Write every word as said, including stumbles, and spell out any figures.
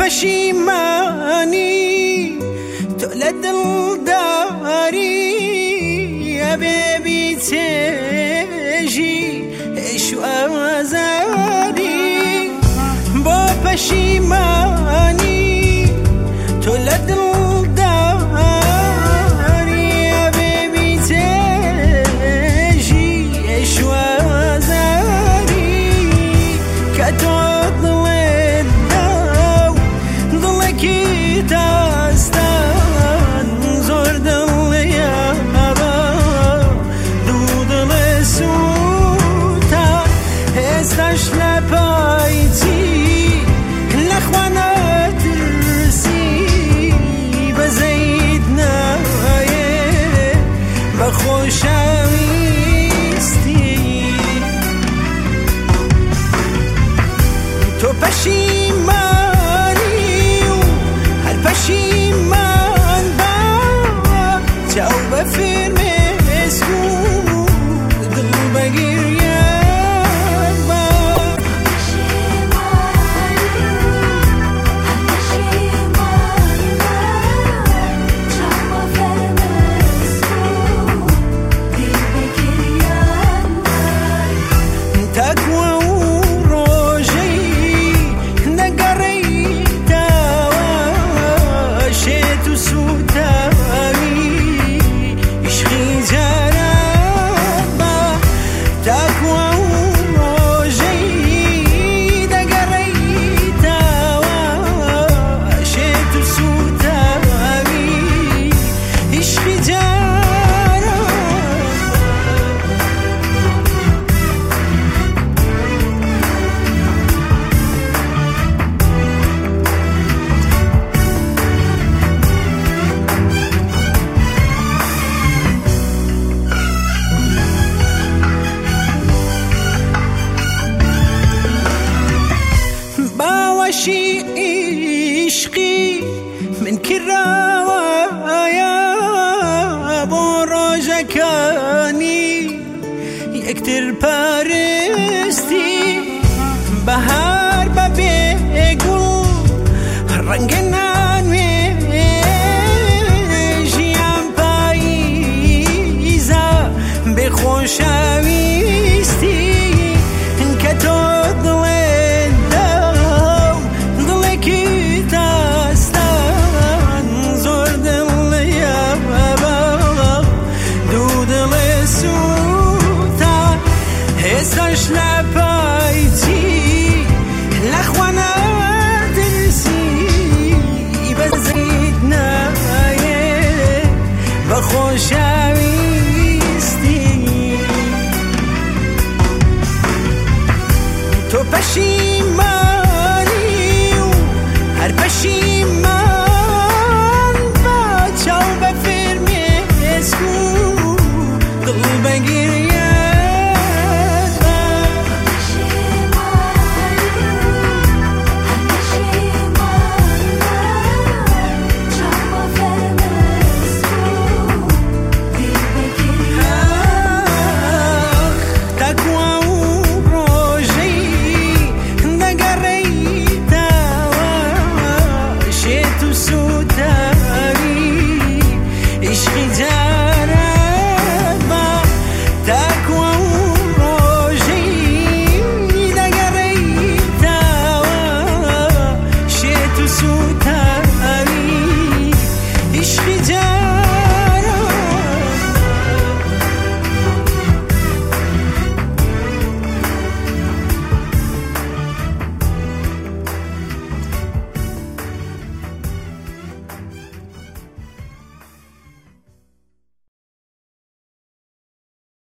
پشیمانی تو لدل داری حبیبی تجی ایشو آزاری با پشیمانی تو لدل داری حبیبی تجی ایشو آزاری که تو داستان زور دلیا دو دل سوتا استش لپایتی لخوانا ترسی بزید نایه بخوشاویستی تو پشیمانی پشیمان با تو بفرم اسکو دل بگیر یاد با پشیمان با تو بفرم اسکو دل بگیر یاد تقوی شي عشقي من كراوايا بروجكاني يكتر بارستي بهار ببيقول رنجنا نويجيان بايزا بخوشاويستي كتو استش لپایتی لخوانا ترسی بزید نایه بخوشاویستی تو پشی